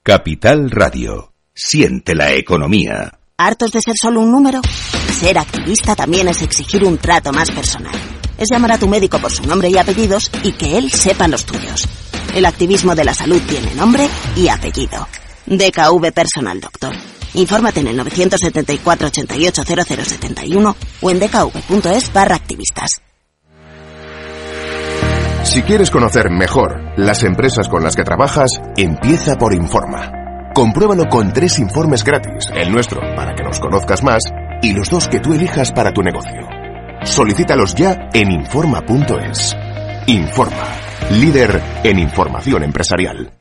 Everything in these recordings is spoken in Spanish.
Capital Radio. Siente la economía. ¿Hartos de ser solo un número? Ser activista también es exigir un trato más personal. Es llamar a tu médico por su nombre y apellidos y que él sepa los tuyos. El activismo de la salud tiene nombre y apellido. DKV Personal Doctor. Infórmate en el 974 88 0071 o en dkv.es/activistas. Si quieres conocer mejor las empresas con las que trabajas, empieza por Informa. Compruébalo con 3 informes gratis, el nuestro para que nos conozcas más y los 2 que tú elijas para tu negocio. Solicítalos ya en Informa.es. Informa, líder en información empresarial.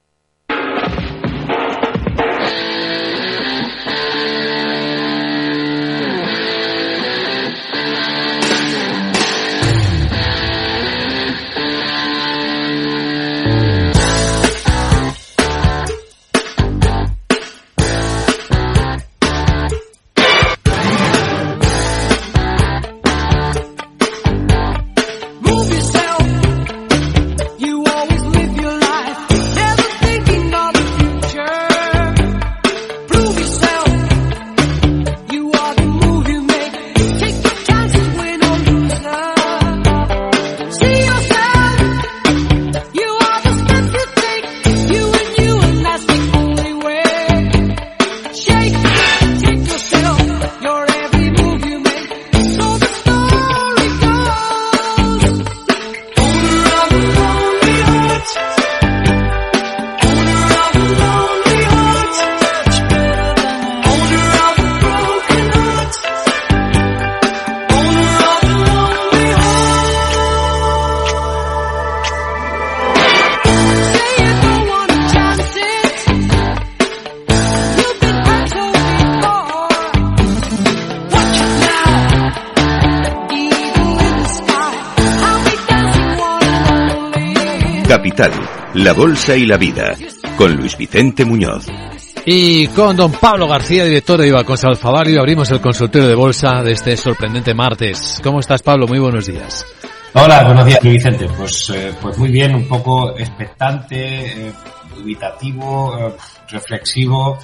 Capital, la bolsa y la vida, con Luis Vicente Muñoz. Y con don Pablo García, director de Iberconsa Alfavario, abrimos el consultorio de bolsa de este sorprendente martes. ¿Cómo estás, Pablo? Muy buenos días. Hola, buenos días, Luis Vicente. Pues muy bien, un poco expectante, dubitativo, reflexivo.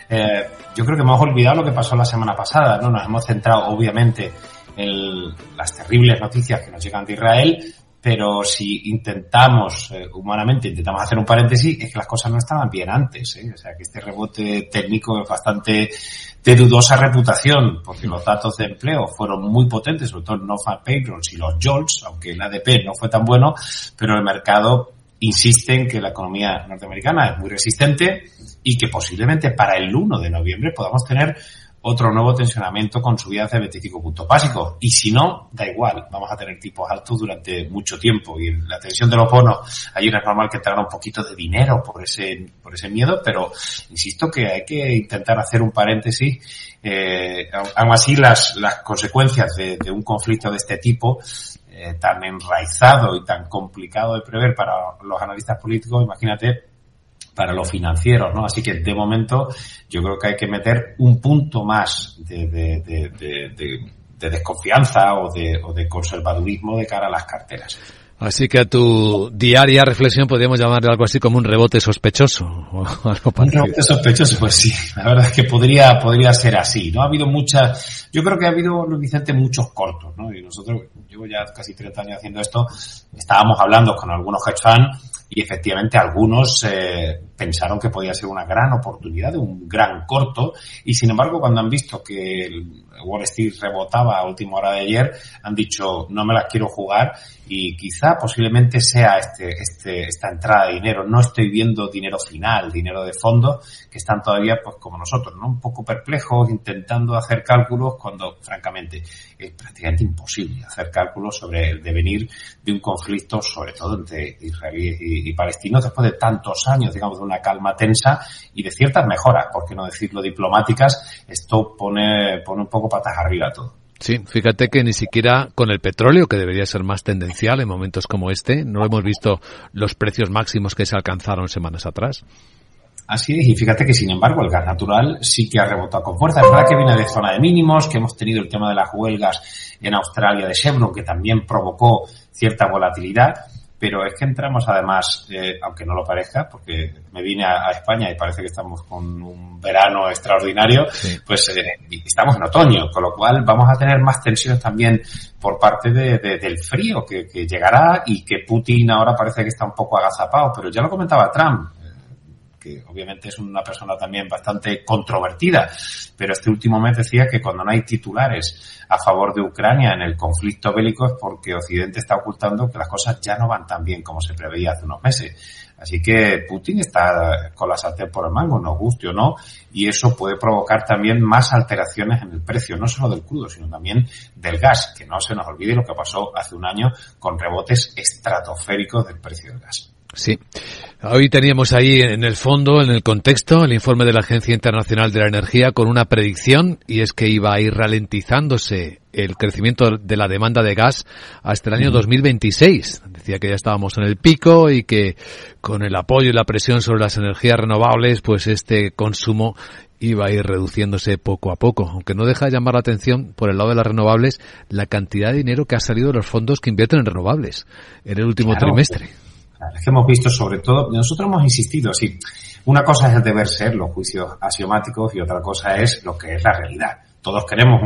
Yo creo que hemos olvidado lo que pasó la semana pasada, ¿no? Nos hemos centrado, obviamente, en las terribles noticias que nos llegan de Israel, pero si intentamos, humanamente, intentamos hacer un paréntesis, es que las cosas no estaban bien antes, ¿eh? O sea, que este rebote técnico es bastante de dudosa reputación, porque los datos de empleo fueron muy potentes, sobre todo el non-farm payrolls y los JOLTS, aunque el ADP no fue tan bueno, pero el mercado insiste en que la economía norteamericana es muy resistente y que posiblemente para el 1 de noviembre podamos tener otro nuevo tensionamiento con subidas de 25 puntos básicos. Y si no, da igual, vamos a tener tipos altos durante mucho tiempo. Y la tensión de los bonos, ayer es normal que entrara un poquito de dinero por ese miedo, pero insisto que hay que intentar hacer un paréntesis. Aún así, las consecuencias de un conflicto de este tipo, tan enraizado y tan complicado de prever para los analistas políticos, imagínate, para los financieros, ¿no? Así que de momento yo creo que hay que meter un punto más de desconfianza o de conservadurismo de cara a las carteras. Así que a tu diaria reflexión podríamos llamarle algo así como un rebote sospechoso o algo parecido. Un rebote sospechoso, pues sí, la verdad es que podría ser así, ¿no? Ha habido yo creo que ha habido, Luis Vicente, muchos cortos, ¿no? Y nosotros, llevo ya casi 30 años haciendo esto, estábamos hablando con algunos hedge funds y efectivamente algunos pensaron que podía ser una gran oportunidad de un gran corto, y sin embargo cuando han visto que el Wall Street rebotaba a última hora de ayer, han dicho no me las quiero jugar, y quizá posiblemente sea esta entrada de dinero. No estoy viendo dinero final, dinero de fondo, que están todavía pues como nosotros, ¿no? Un poco perplejos, intentando hacer cálculos cuando francamente es prácticamente imposible hacer cálculos sobre el devenir de un conflicto, sobre todo entre israelíes y palestinos, después de tantos años, digamos, de una calma tensa y de ciertas mejoras, por qué no decirlo diplomáticas. Esto pone un poco patas arriba todo. Sí, fíjate que ni siquiera con el petróleo, que debería ser más tendencial en momentos como este, no hemos visto los precios máximos que se alcanzaron semanas atrás. Así es, y fíjate que sin embargo el gas natural sí que ha rebotado con fuerza. Es verdad que viene de zona de mínimos, que hemos tenido el tema de las huelgas en Australia de Chevron, que también provocó cierta volatilidad, pero es que entramos además, aunque no lo parezca, porque me vine a España y parece que estamos con un verano extraordinario, sí. Pues estamos en otoño, con lo cual vamos a tener más tensiones también por parte del frío que llegará, y que Putin ahora parece que está un poco agazapado, pero ya lo comentaba Trump, que obviamente es una persona también bastante controvertida, pero este último mes decía que cuando no hay titulares a favor de Ucrania en el conflicto bélico es porque Occidente está ocultando que las cosas ya no van tan bien como se preveía hace unos meses. Así que Putin está con la sartén por el mango, nos guste o no, y eso puede provocar también más alteraciones en el precio, no solo del crudo, sino también del gas, que no se nos olvide lo que pasó hace un año con rebotes estratosféricos del precio del gas. Sí. Hoy teníamos ahí en el fondo, en el contexto, el informe de la Agencia Internacional de la Energía con una predicción, y es que iba a ir ralentizándose el crecimiento de la demanda de gas hasta el año 2026. Decía que ya estábamos en el pico y que con el apoyo y la presión sobre las energías renovables, pues este consumo iba a ir reduciéndose poco a poco, aunque no deja de llamar la atención, por el lado de las renovables, la cantidad de dinero que ha salido de los fondos que invierten en renovables en el último trimestre. Es que hemos visto, sobre todo, nosotros hemos insistido, sí, una cosa es el deber ser, los juicios axiomáticos, y otra cosa es lo que es la realidad. Todos queremos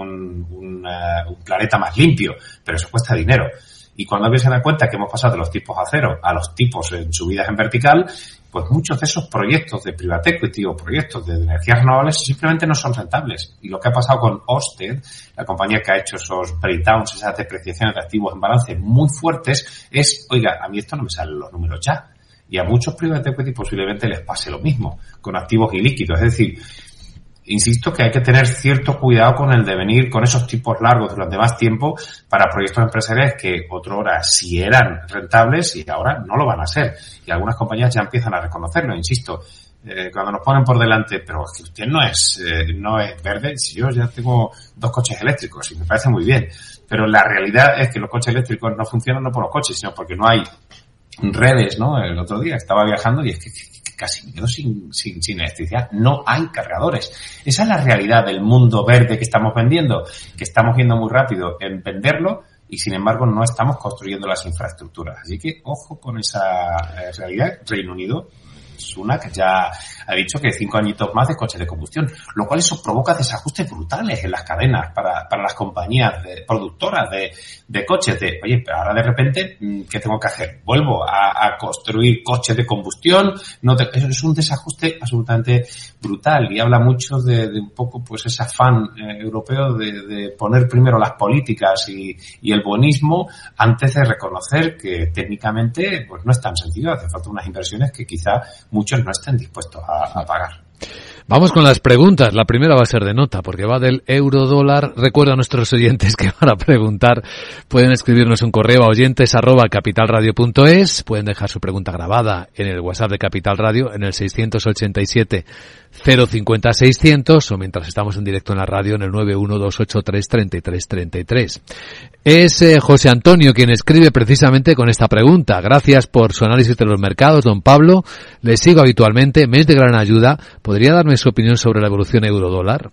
un planeta más limpio, pero eso cuesta dinero. Y cuando alguien se da cuenta que hemos pasado de los tipos a cero a los tipos en subidas en vertical, pues muchos de esos proyectos de private equity o proyectos de energías renovables simplemente no son rentables. Y lo que ha pasado con Ørsted, la compañía que ha hecho esos breakdowns, esas depreciaciones de activos en balance muy fuertes, es, oiga, a mí esto no me salen los números ya. Y a muchos private equity posiblemente les pase lo mismo, con activos ilíquidos. Es decir, insisto que hay que tener cierto cuidado con el devenir, con esos tipos largos durante más tiempo para proyectos empresariales que otrora sí eran rentables y ahora no lo van a ser. Y algunas compañías ya empiezan a reconocerlo, insisto. Cuando nos ponen por delante, pero es que usted no es verde, si yo ya tengo 2 coches eléctricos y me parece muy bien. Pero la realidad es que los coches eléctricos no funcionan no por los coches, sino porque no hay redes, ¿no? El otro día estaba viajando y es que casi me quedo sin electricidad. No hay cargadores. Esa es la realidad del mundo verde que estamos vendiendo, que estamos yendo muy rápido en venderlo y, sin embargo, no estamos construyendo las infraestructuras. Así que, ojo con esa realidad. Reino Unido, Sunak ya ha dicho que 5 añitos más de coches de combustión, lo cual eso provoca desajustes brutales en las cadenas para las compañías productoras de coches. Oye, pero ahora de repente, ¿qué tengo que hacer? ¿Vuelvo a construir coches de combustión? Eso es un desajuste absolutamente brutal, y habla mucho de un poco pues ese afán europeo de poner primero las políticas y el buenismo antes de reconocer que técnicamente pues no es tan sencillo, hace falta unas inversiones que quizá muchos no estén dispuestos a pagar. Vamos con las preguntas. La primera va a ser de nota, porque va del euro-dólar. Recuerda a nuestros oyentes que van a preguntar, pueden escribirnos un correo a oyentes@capitalradio.es, pueden dejar su pregunta grabada en el WhatsApp de Capital Radio en el 687 050 600, o mientras estamos en directo en la radio en el 912833333. Es José Antonio quien escribe precisamente con esta pregunta. Gracias por su análisis de los mercados, don Pablo. Le sigo habitualmente, me es de gran ayuda. ¿Podría darme su opinión sobre la evolución euro-dólar?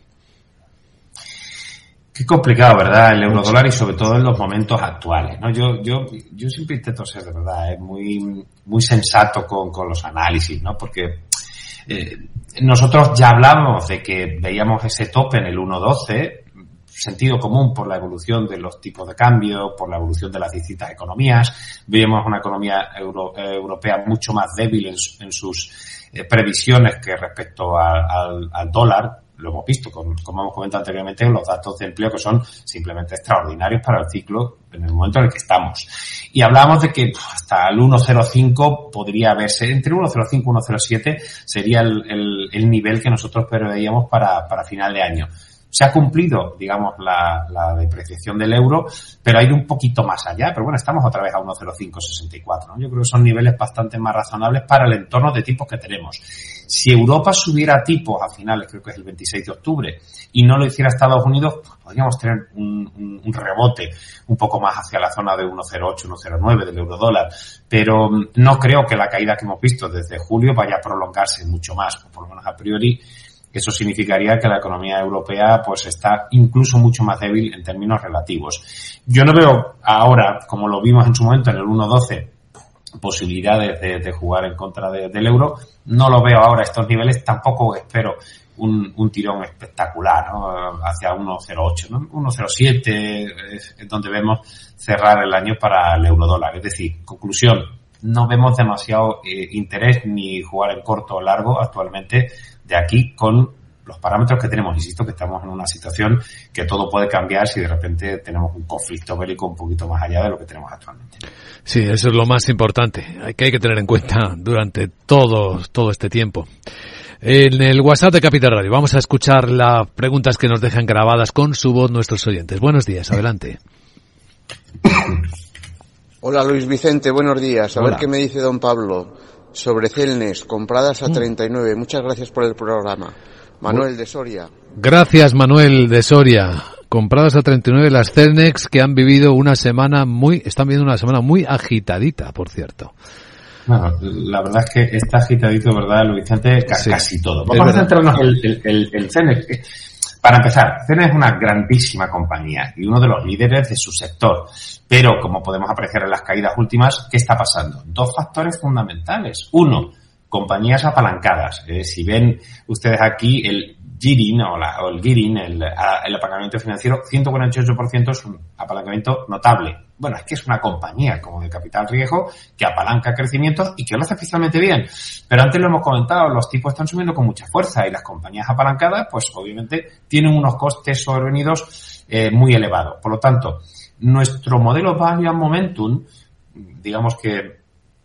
Qué complicado, ¿verdad? El euro-dólar, y sobre todo en los momentos actuales, ¿no? Yo siempre intento ser, de verdad, muy, muy sensato con los análisis, ¿no? Porque nosotros ya hablamos de que veíamos ese tope en el 1.12, sentido común por la evolución de los tipos de cambio, por la evolución de las distintas economías. Veíamos una economía europea mucho más débil en sus previsiones que respecto al dólar. Lo hemos visto, como hemos comentado anteriormente, los datos de empleo que son simplemente extraordinarios para el ciclo en el momento en el que estamos. Y hablábamos de que hasta el 1.05 podría verse, entre 1.05 y 1.07 sería el nivel que nosotros preveíamos para final de año. Se ha cumplido, digamos, la depreciación del euro, pero ha ido un poquito más allá. Pero bueno, estamos otra vez a 1.0564, ¿no? Yo creo que son niveles bastante más razonables para el entorno de tipos que tenemos. Si Europa subiera tipos a finales, creo que es el 26 de octubre, y no lo hiciera Estados Unidos, pues podríamos tener un rebote un poco más hacia la zona de 1.08, 1.09 del euro-dólar. Pero no creo que la caída que hemos visto desde julio vaya a prolongarse mucho más, por lo menos a priori. Eso significaría que la economía europea pues está incluso mucho más débil en términos relativos. Yo no veo ahora, como lo vimos en su momento en el 1.12, posibilidades de jugar en contra del euro. No lo veo ahora a estos niveles, tampoco espero un tirón espectacular, ¿no? Hacia 1.08, ¿no? 1.07 es donde vemos cerrar el año para el euro-dólar. Es decir, conclusión, no vemos demasiado interés ni jugar en corto o largo actualmente de aquí con los parámetros que tenemos. Insisto que estamos en una situación que todo puede cambiar si de repente tenemos un conflicto bélico un poquito más allá de lo que tenemos actualmente. Sí, eso es lo más importante, que hay que tener en cuenta durante todo este tiempo. En el WhatsApp de Capital Radio vamos a escuchar las preguntas que nos dejan grabadas con su voz nuestros oyentes. Buenos días, adelante. Hola Luis Vicente, buenos días. A Hola. ver qué me dice don Pablo sobre Celnex, compradas a 39. Muchas gracias por el programa. Manuel de Soria. Gracias, Manuel de Soria. Compradas a 39 las Celnex, que están viviendo una semana muy agitadita, por cierto. Bueno, la verdad es que está agitadito, ¿verdad, Luis Vicente? Sí, Casi todo. Vamos a centrarnos en el Celnex. Para empezar, Celnex es una grandísima compañía y uno de los líderes de su sector. Pero, como podemos apreciar en las caídas últimas, ¿qué está pasando? Dos factores fundamentales. Uno, compañías apalancadas. Si ven ustedes aquí el gearing o el gearing, el apalancamiento financiero, 148% es un apalancamiento notable. Bueno, es que es una compañía como de capital riesgo que apalanca crecimiento y que lo hace especialmente bien. Pero antes lo hemos comentado, los tipos están subiendo con mucha fuerza y las compañías apalancadas, pues obviamente tienen unos costes sobrevenidos muy elevados. Por lo tanto, nuestro modelo Value and Momentum, digamos que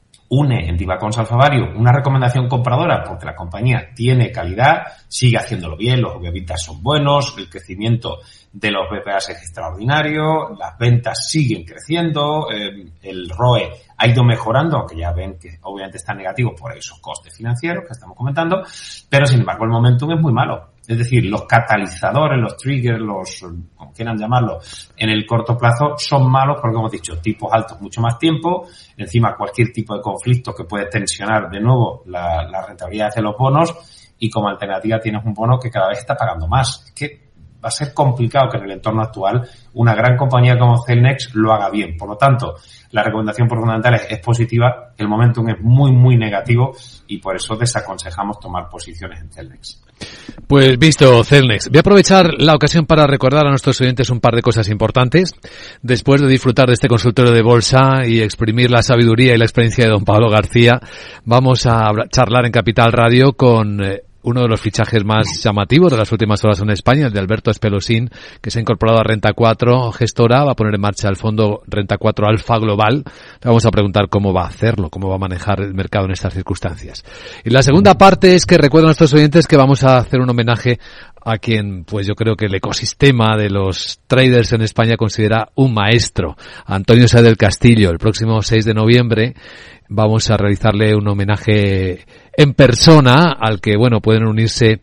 une en Divacons Alpha Value una recomendación compradora porque la compañía tiene calidad, sigue haciéndolo bien, los EBITDA son buenos, el crecimiento de los BPAs es extraordinario, las ventas siguen creciendo, el ROE ha ido mejorando, aunque ya ven que obviamente está negativo por esos costes financieros que estamos comentando, pero sin embargo el momentum es muy malo. Es decir, los catalizadores, los triggers, como quieran llamarlo, en el corto plazo son malos porque, como hemos dicho, tipos altos mucho más tiempo, encima cualquier tipo de conflicto que puede tensionar de nuevo la rentabilidad de los bonos y como alternativa tienes un bono que cada vez está pagando más. Es que va a ser complicado que en el entorno actual una gran compañía como Celnex lo haga bien. Por lo tanto, la recomendación por fundamentales es positiva, el momentum es muy, muy negativo y por eso desaconsejamos tomar posiciones en Celnex. Pues visto Celnex, voy a aprovechar la ocasión para recordar a nuestros oyentes un par de cosas importantes. Después de disfrutar de este consultorio de bolsa y exprimir la sabiduría y la experiencia de don Pablo García, vamos a charlar en Capital Radio con uno de los fichajes más llamativos de las últimas horas en España, el de Alberto Espelosín, que se ha incorporado a Renta 4 Gestora, va a poner en marcha el fondo Renta 4 Alfa Global. Le vamos a preguntar cómo va a hacerlo, cómo va a manejar el mercado en estas circunstancias. Y la segunda parte es que recuerdo a nuestros oyentes que vamos a hacer un homenaje a quien, pues yo creo que el ecosistema de los traders en España considera un maestro, Antonio Sáez del Castillo. El próximo 6 de noviembre vamos a realizarle un homenaje en persona al que, bueno, pueden unirse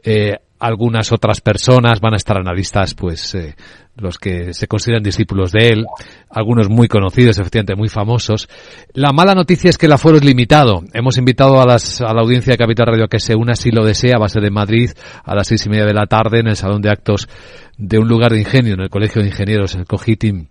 algunas otras personas, van a estar analistas, pues los que se consideran discípulos de él, algunos muy conocidos, efectivamente muy famosos. La mala noticia es que el aforo es limitado. Hemos invitado a la audiencia de Capital Radio a que se una si lo desea. Va a ser en Madrid a las 6:30 de la tarde en el Salón de Actos de un lugar de ingenio, en el Colegio de Ingenieros, en el COGITIM.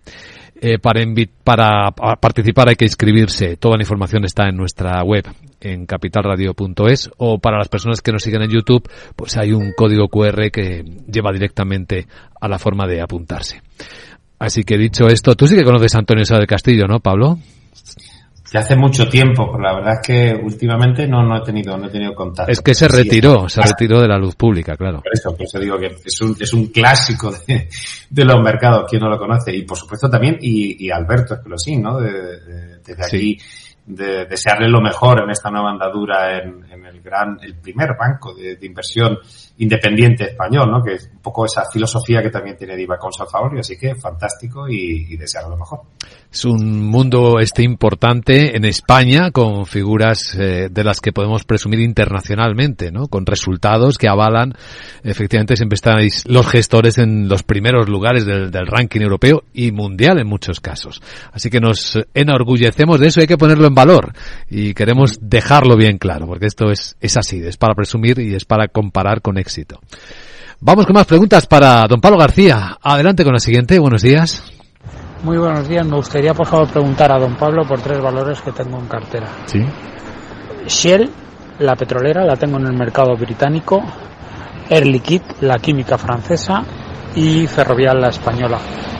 Para participar hay que inscribirse. Toda la información está en nuestra web, en capitalradio.es, o para las personas que nos siguen en YouTube, pues hay un código QR que lleva directamente a la forma de apuntarse. Así que dicho esto, tú sí que conoces a Antonio Sáez del Castillo, ¿no, Pablo? De hace mucho tiempo, pero la verdad es que últimamente no he tenido contacto. Es que se retiró de la luz pública, claro. Por eso digo que es un clásico de los mercados, quien no lo conoce. Y por supuesto también, y Alberto Espelosín, ¿no? Desde aquí, de desearle lo mejor en esta nueva andadura en el primer banco de inversión independiente español, ¿no? Que es un poco esa filosofía que también tiene Divacons Alpha Value, así que fantástico y desearle lo mejor. Es un mundo importante en España, con figuras de las que podemos presumir internacionalmente, ¿no? Con resultados que avalan, efectivamente siempre están los gestores en los primeros lugares del ranking europeo y mundial en muchos casos. Así que nos enorgullecemos de eso, hay que ponerlo en valor y queremos dejarlo bien claro, porque esto es así, es para presumir y es para comparar con éxito. Vamos con más preguntas para don Pablo García. Adelante con la siguiente. Buenos días. Muy buenos días. Me gustaría, por favor, preguntar a don Pablo por 3 valores que tengo en cartera. Sí. Shell, la petrolera, la tengo en el mercado británico. Air Liquide, la química francesa. Y Ferrovial, la española.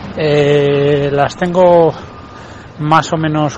Las tengo más o menos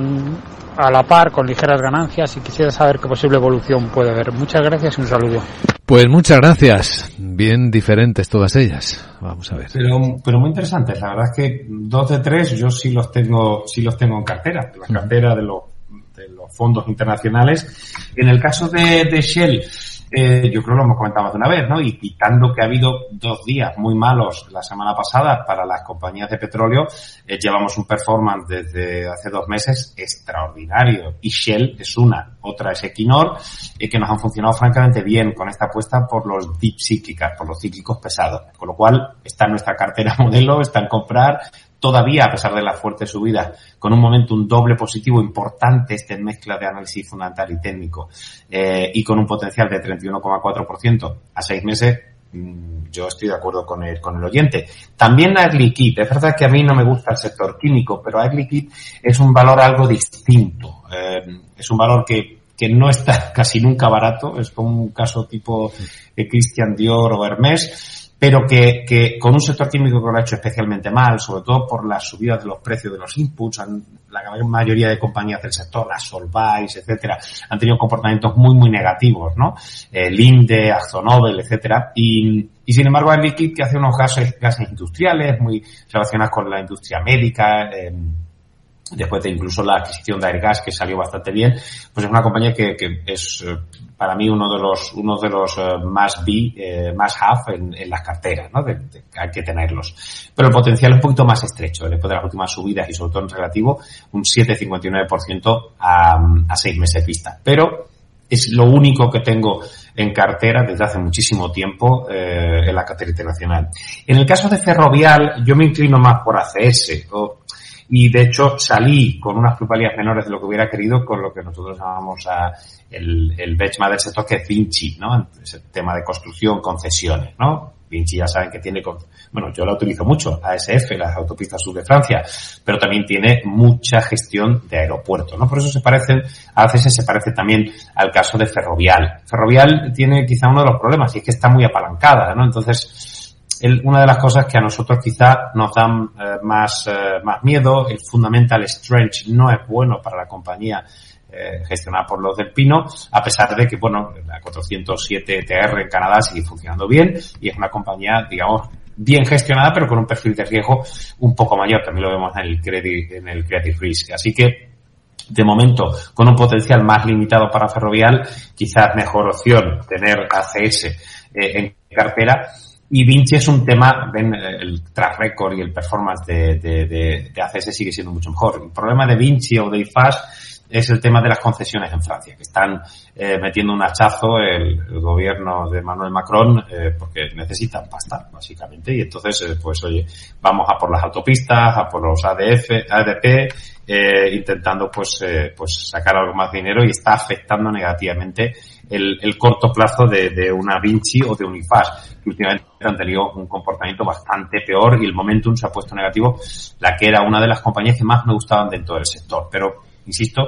a la par, con ligeras ganancias, y quisiera saber qué posible evolución puede haber. Muchas gracias y un saludo. Pues muchas gracias. Bien diferentes todas ellas. Vamos a ver. Pero muy interesantes. La verdad es que 2 de 3 yo sí los tengo en cartera. En la cartera de los fondos internacionales. En el caso de Shell, yo creo que lo hemos comentado más de una vez, ¿no? Y quitando que ha habido 2 días muy malos la semana pasada para las compañías de petróleo, llevamos un performance desde hace 2 meses extraordinario. Y Shell es otra es Equinor, que nos han funcionado francamente bien con esta apuesta por los deep cíclicas, por los cíclicos pesados. Con lo cual, está en nuestra cartera modelo, está en comprar. Todavía, a pesar de las fuertes subidas, con un momentum doble positivo importante, en mezcla de análisis fundamental y técnico, y con un potencial de 31,4% a 6 meses, yo estoy de acuerdo con el oyente. También Air Liquide. Es verdad que a mí no me gusta el sector químico, pero Air Liquide es un valor algo distinto. Es un valor que no está casi nunca barato. Es como un caso tipo Christian Dior o Hermès, pero que con un sector químico que lo ha hecho especialmente mal, sobre todo por las subidas de los precios de los inputs. La gran mayoría de compañías del sector, las Solvay, etcétera, han tenido comportamientos muy, muy negativos, ¿no? Linde, AkzoNobel, etcétera. Y sin embargo, Air Liquide, que hace unos gases industriales muy relacionados con la industria médica, después de incluso la adquisición de Airgas, que salió bastante bien, pues es una compañía que es para mí uno de los más have en las carteras, ¿no? Hay que tenerlos. Pero el potencial es un poquito más estrecho, después de las últimas subidas y sobre todo en relativo, un 7,59% a 6 meses vista. Pero es lo único que tengo en cartera desde hace muchísimo tiempo en la cartera internacional. En el caso de Ferrovial, yo me inclino más por ACS, y de hecho salí con unas plusvalías menores de lo que hubiera querido con lo que nosotros llamamos el benchmark del sector, que es Vinci, ¿no? Ese tema de construcción, concesiones, ¿no? Vinci ya saben que tiene, yo la utilizo mucho, ASF, las autopistas sur de Francia, pero también tiene mucha gestión de aeropuertos, ¿no? Por eso ACS se parece también al caso de Ferrovial. Ferrovial tiene quizá uno de los problemas, y es que está muy apalancada, ¿no? Entonces, una de las cosas que a nosotros quizá nos dan más miedo, el fundamental strength no es bueno para la compañía gestionada por los del Pino, a pesar de que, la 407 TR en Canadá sigue funcionando bien y es una compañía, digamos, bien gestionada, pero con un perfil de riesgo un poco mayor. También lo vemos en el credit risk. Así que, de momento, con un potencial más limitado para Ferrovial, quizás mejor opción tener ACS en cartera. Y Vinci es un tema, el track record y el performance de ACS sigue siendo mucho mejor. El problema de Vinci o de IFAS es el tema de las concesiones en Francia, que están metiendo un hachazo el gobierno de Emmanuel Macron, porque necesitan pasta, básicamente. Y entonces, vamos a por las autopistas, a por los ADP, intentando sacar algo más de dinero, y está afectando negativamente el corto plazo de una Vinci o de un IFAS, que últimamente han tenido un comportamiento bastante peor y el momentum se ha puesto negativo, la que era una de las compañías que más me gustaban dentro del sector. Pero, insisto,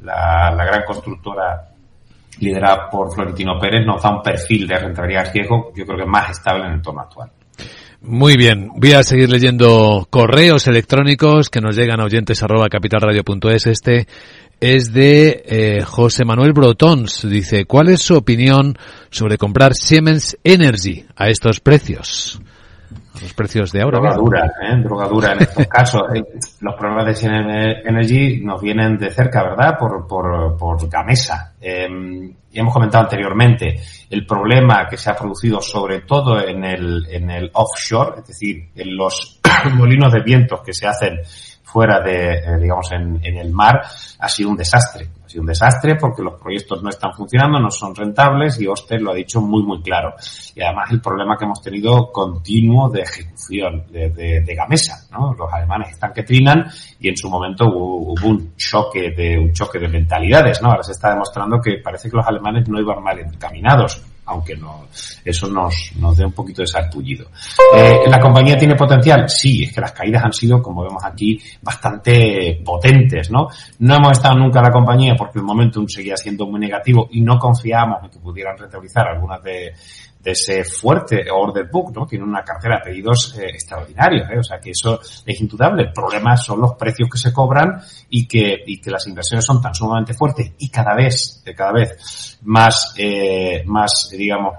la gran constructora liderada por Florentino Pérez nos da un perfil de rentabilidad y riesgo, yo creo que más estable en el entorno actual. Muy bien, voy a seguir leyendo correos electrónicos que nos llegan a oyentes@capitalradio.es. Este es de José Manuel Brotons. Dice, ¿cuál es su opinión sobre comprar Siemens Energy a estos precios? Los precios de ahora. Drogadura en estos casos. Los problemas de Siemens Energy nos vienen de cerca, ¿verdad? Por Gamesa. Y hemos comentado anteriormente el problema que se ha producido sobre todo en el offshore, es decir, en los molinos de vientos que se hacen fuera de, digamos, en el mar, ha sido un desastre. Ha sido un desastre porque los proyectos no están funcionando, no son rentables, y Ørsted lo ha dicho muy, muy claro. Y además el problema que hemos tenido continuo de ejecución de Gamesa, ¿no? Los alemanes están que trinan, y en su momento hubo un choque de mentalidades, ¿no? Ahora se está demostrando que parece que los alemanes no iban mal encaminados. aunque eso nos dé un poquito de sarpullido. ¿La compañía tiene potencial? Sí, es que las caídas han sido, como vemos aquí, bastante potentes, ¿no? No hemos estado nunca en la compañía porque el momentum seguía siendo muy negativo y no confiábamos en que pudieran rentabilizar algunas de ese fuerte order book, ¿no? Tiene una cartera de pedidos extraordinarios, o sea que eso es indudable. El problema son los precios que se cobran y que las inversiones son tan sumamente fuertes y cada vez más digamos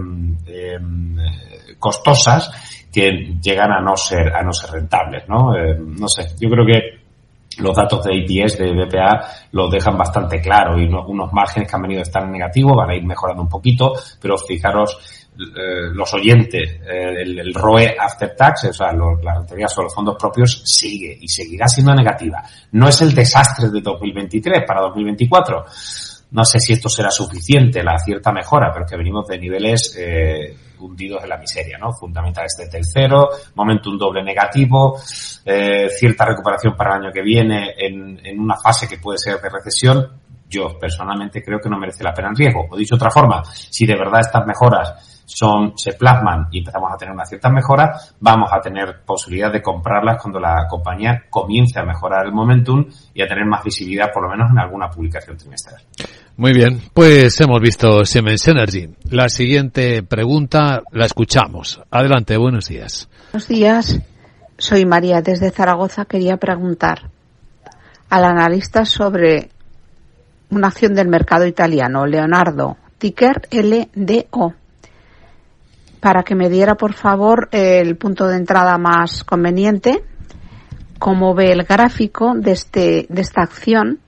costosas que llegan a no ser rentables, ¿no? No sé, yo creo que los datos de EPS, de BPA, los dejan bastante claro y unos márgenes que han venido a estar en negativo van a ir mejorando un poquito, pero fijaros, los oyentes, el ROE after tax, o sea, la rentabilidad sobre los fondos propios sigue y seguirá siendo negativa. No es el desastre de 2023 para 2024. No sé si esto será suficiente, la cierta mejora, pero es que venimos de niveles hundidos en la miseria, ¿no? Fundamentales desde el cero, momentum doble negativo, cierta recuperación para el año que viene en una fase que puede ser de recesión. Yo personalmente creo que no merece la pena el riesgo. O dicho de otra forma, si de verdad estas mejoras se plasman y empezamos a tener una cierta mejora, vamos a tener posibilidad de comprarlas cuando la compañía comience a mejorar el momentum y a tener más visibilidad, por lo menos en alguna publicación trimestral. Muy bien, pues hemos visto Siemens Energy. La siguiente pregunta la escuchamos. Adelante, buenos días. Buenos días, soy María desde Zaragoza. Quería preguntar al analista sobre una acción del mercado italiano, Leonardo, ticker LDO, para que me diera, por favor, el punto de entrada más conveniente, cómo ve el gráfico de esta acción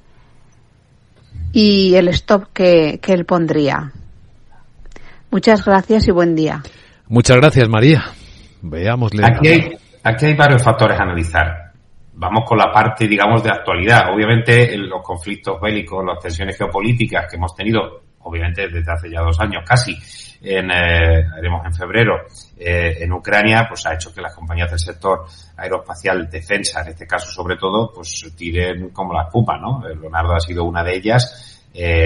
y el stop que él pondría. Muchas gracias y buen día. Muchas gracias, María. Veámosle. Aquí hay varios factores a analizar. Vamos con la parte, digamos, de actualidad. Obviamente, los conflictos bélicos, las tensiones geopolíticas que hemos tenido, obviamente desde hace ya 2 años casi, haremos en febrero, en Ucrania, pues ha hecho que las compañías del sector aeroespacial, defensa, en este caso sobre todo, pues tiren como la espuma, ¿no? Leonardo ha sido una de ellas,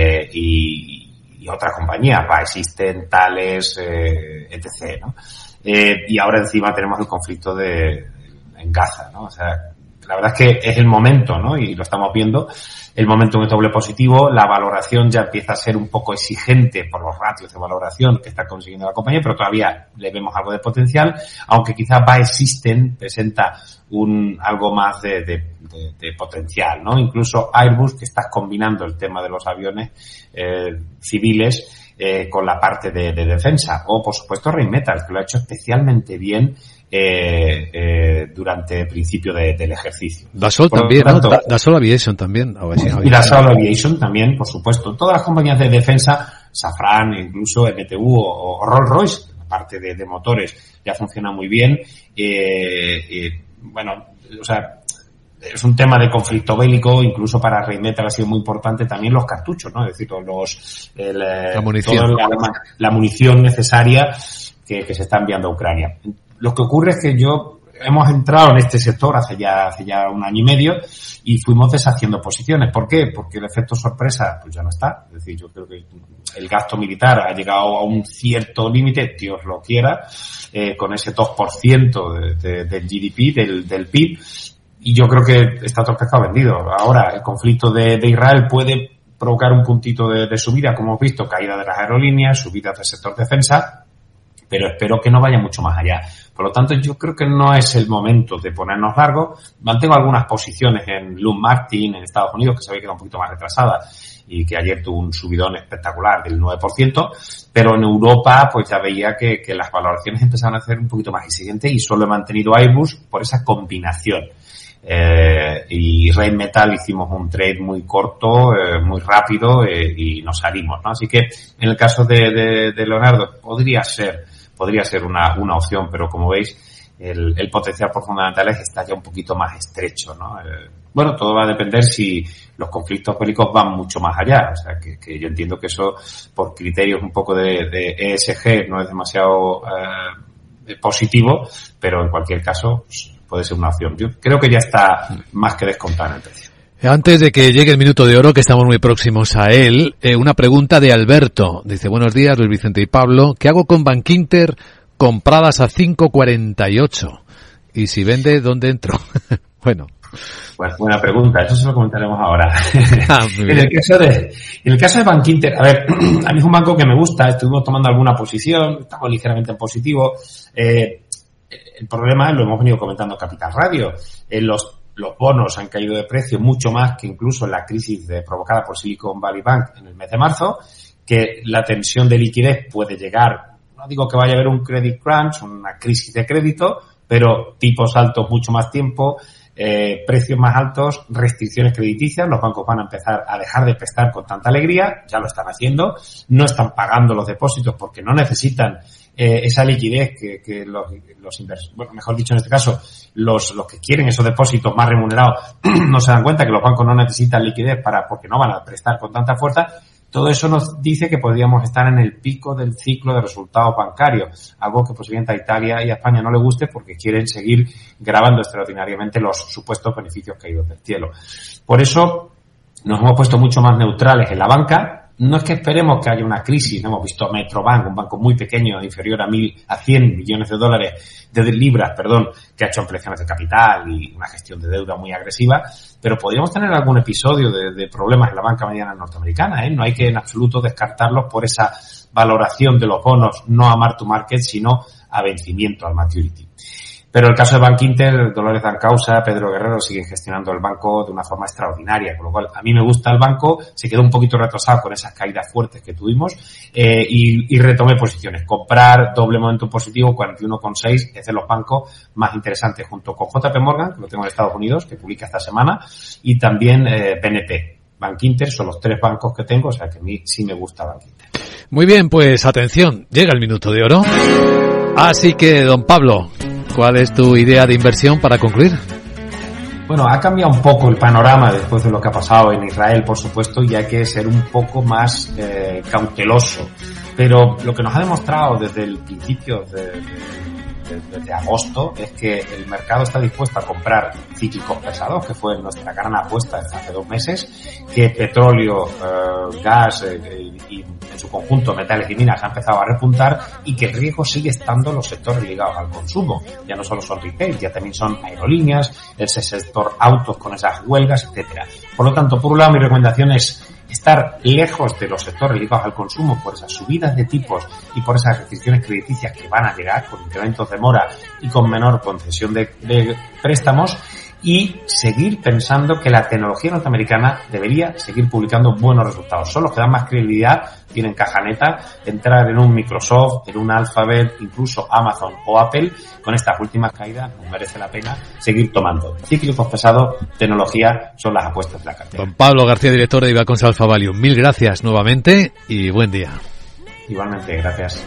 y otras compañías, existen Thales, etc., ¿no? Y ahora encima tenemos el conflicto en Gaza, ¿no? O sea, la verdad es que es el momento, ¿no? Y lo estamos viendo. El momento es doble positivo, la valoración ya empieza a ser un poco exigente por los ratios de valoración que está consiguiendo la compañía, pero todavía le vemos algo de potencial, aunque quizás System presenta algo más de potencial, ¿no? Incluso Airbus, que está combinando el tema de los aviones civiles con la parte de defensa, o por supuesto Rheinmetall, que lo ha hecho especialmente bien durante el principio del ejercicio. Dassault también, tanto, ¿no? Dassault Aviation también. Y Dassault Aviation también, por supuesto. Todas las compañías de defensa, Safran, incluso MTU o Rolls-Royce, parte de motores, ya funciona muy bien. Bueno, o sea, es un tema de conflicto bélico, incluso para Rheinmetall ha sido muy importante también los cartuchos, ¿no? Es decir, la munición. La munición necesaria que se está enviando a Ucrania. Lo que ocurre es que hemos entrado en este sector hace ya 1 año y medio y fuimos deshaciendo posiciones. ¿Por qué? Porque el efecto sorpresa pues ya no está. Es decir, yo creo que el gasto militar ha llegado a un cierto límite, Dios lo quiera, con ese 2% del GDP, del PIB, y yo creo que está todo el pescado vendido. Ahora, el conflicto de Israel puede provocar un puntito de subida, como hemos visto, caída de las aerolíneas, subida del sector defensa, pero espero que no vaya mucho más allá. Por lo tanto, yo creo que no es el momento de ponernos largos. Mantengo algunas posiciones en Lockheed Martin, en Estados Unidos, que se ve que era un poquito más retrasada y que ayer tuvo un subidón espectacular del 9%, pero en Europa pues ya veía que las valoraciones empezaban a ser un poquito más exigentes y solo he mantenido Airbus por esa combinación. Y Rheinmetall hicimos un trade muy corto, muy rápido, y nos salimos, ¿no? Así que en el caso de Leonardo podría ser una opción, pero como veis el potencial por fundamentales está ya un poquito más estrecho, ¿no? Bueno, todo va a depender si los conflictos bélicos van mucho más allá, o sea que yo entiendo que eso por criterios un poco de ESG no es demasiado positivo, pero en cualquier caso puede ser una opción. Yo creo que ya está más que descontada en el precio. Antes de que llegue el minuto de oro, que estamos muy próximos a él, una pregunta de Alberto. Dice, buenos días, Luis Vicente y Pablo. ¿Qué hago con Bankinter compradas a 5,48? Y si vende, ¿dónde entro? Bueno. Pues buena pregunta, eso se lo comentaremos ahora. En el caso de Bankinter, a ver, a mí es un banco que me gusta, estuvimos tomando alguna posición, estamos ligeramente en positivo. El problema, lo hemos venido comentando en Capital Radio, los bonos han caído de precio mucho más que incluso en la crisis provocada por Silicon Valley Bank en el mes de marzo, que la tensión de liquidez puede llegar, no digo que vaya a haber un credit crunch, una crisis de crédito, pero tipos altos mucho más tiempo, precios más altos, restricciones crediticias, los bancos van a empezar a dejar de prestar con tanta alegría, ya lo están haciendo, no están pagando los depósitos porque no necesitan esa liquidez que los inversores, bueno, mejor dicho en este caso, los que quieren esos depósitos más remunerados no se dan cuenta que los bancos no necesitan liquidez porque no van a prestar con tanta fuerza. Todo eso nos dice que podríamos estar en el pico del ciclo de resultados bancarios, algo que posiblemente a Italia y a España no le guste porque quieren seguir grabando extraordinariamente los supuestos beneficios caídos del cielo. Por eso nos hemos puesto mucho más neutrales en la banca. No es que esperemos que haya una crisis, no hemos visto Metrobank, un banco muy pequeño, inferior a 100 millones de libras, que ha hecho ampliaciones de capital y una gestión de deuda muy agresiva, pero podríamos tener algún episodio de problemas en la banca mediana norteamericana, No hay que en absoluto descartarlos por esa valoración de los bonos, no a mark to market, sino a vencimiento, al maturity. Pero el caso de Bankinter, Dolores Dancausa, Pedro Guerrero siguen gestionando el banco de una forma extraordinaria, con lo cual a mí me gusta el banco, se quedó un poquito retrasado con esas caídas fuertes que tuvimos y retomé posiciones. Comprar doble momento positivo, 41,6, es de los bancos más interesantes junto con JP Morgan, que lo tengo en Estados Unidos, que publica esta semana, y también BNP. Bankinter son los 3 bancos que tengo, o sea que a mí sí me gusta Bankinter. Muy bien, pues atención, llega el minuto de oro. Así que, don Pablo, ¿cuál es tu idea de inversión para concluir? Bueno, ha cambiado un poco el panorama después de lo que ha pasado en Israel, por supuesto, y hay que ser un poco más cauteloso. Pero lo que nos ha demostrado desde el principio desde agosto es que el mercado está dispuesto a comprar cíclicos pesados, que fue nuestra gran apuesta desde hace 2 meses, que petróleo, gas y en su conjunto metales y minas ha empezado a repuntar y que el riesgo sigue estando en los sectores ligados al consumo. Ya no solo son retail, ya también son aerolíneas, el sector autos con esas huelgas, etcétera. Por lo tanto, por un lado mi recomendación es estar lejos de los sectores ligados al consumo por esas subidas de tipos y por esas restricciones crediticias que van a llegar con incrementos de mora y con menor concesión de préstamos, y seguir pensando que la tecnología norteamericana debería seguir publicando buenos resultados. Son los que dan más credibilidad, tienen caja neta. Entrar en un Microsoft, en un Alphabet, incluso Amazon o Apple, con estas últimas caídas, nos merece la pena seguir tomando. Cíclicos pesados, tecnología, son las apuestas de la cartera. Don Pablo García, director de Iberconsa Alpha Value, mil gracias nuevamente y buen día. Igualmente, gracias.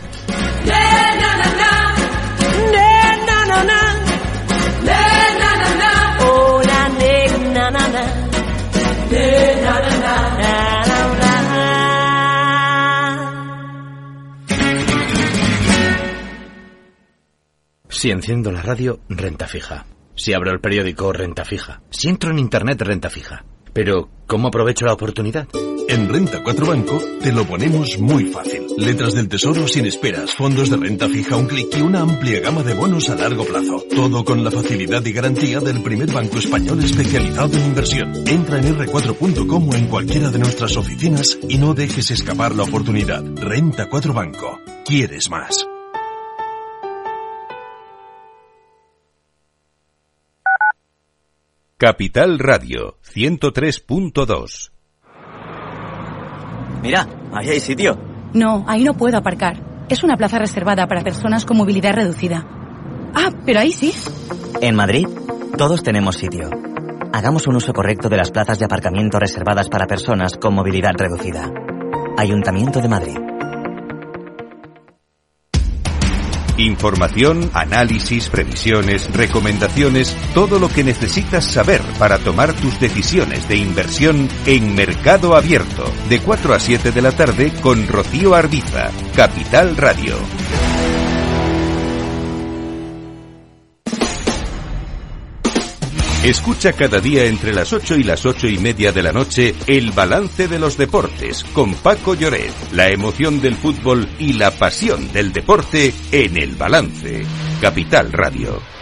Si enciendo la radio, renta fija. Si abro el periódico, renta fija. Si entro en internet, renta fija. Pero, ¿cómo aprovecho la oportunidad? En Renta 4 Banco te lo ponemos muy fácil. Letras del Tesoro sin esperas, fondos de renta fija a un clic y una amplia gama de bonos a largo plazo. Todo con la facilidad y garantía del primer banco español especializado en inversión. Entra en r4.com o en cualquiera de nuestras oficinas y no dejes escapar la oportunidad. Renta 4 Banco. ¿Quieres más? Capital Radio 103.2. Mira, ahí hay sitio. No, ahí no puedo aparcar. Es una plaza reservada para personas con movilidad reducida. Ah, pero ahí sí. En Madrid, todos tenemos sitio. Hagamos un uso correcto de las plazas de aparcamiento reservadas para personas con movilidad reducida. Ayuntamiento de Madrid. Información, análisis, previsiones, recomendaciones, todo lo que necesitas saber para tomar tus decisiones de inversión en Mercado Abierto, de 4 a 7 de la tarde con Rocío Arbiza, Capital Radio. Escucha cada día entre las 8 y las 8:30 de la noche El Balance de los Deportes con Paco Lloret. La emoción del fútbol y la pasión del deporte en El Balance. Capital Radio.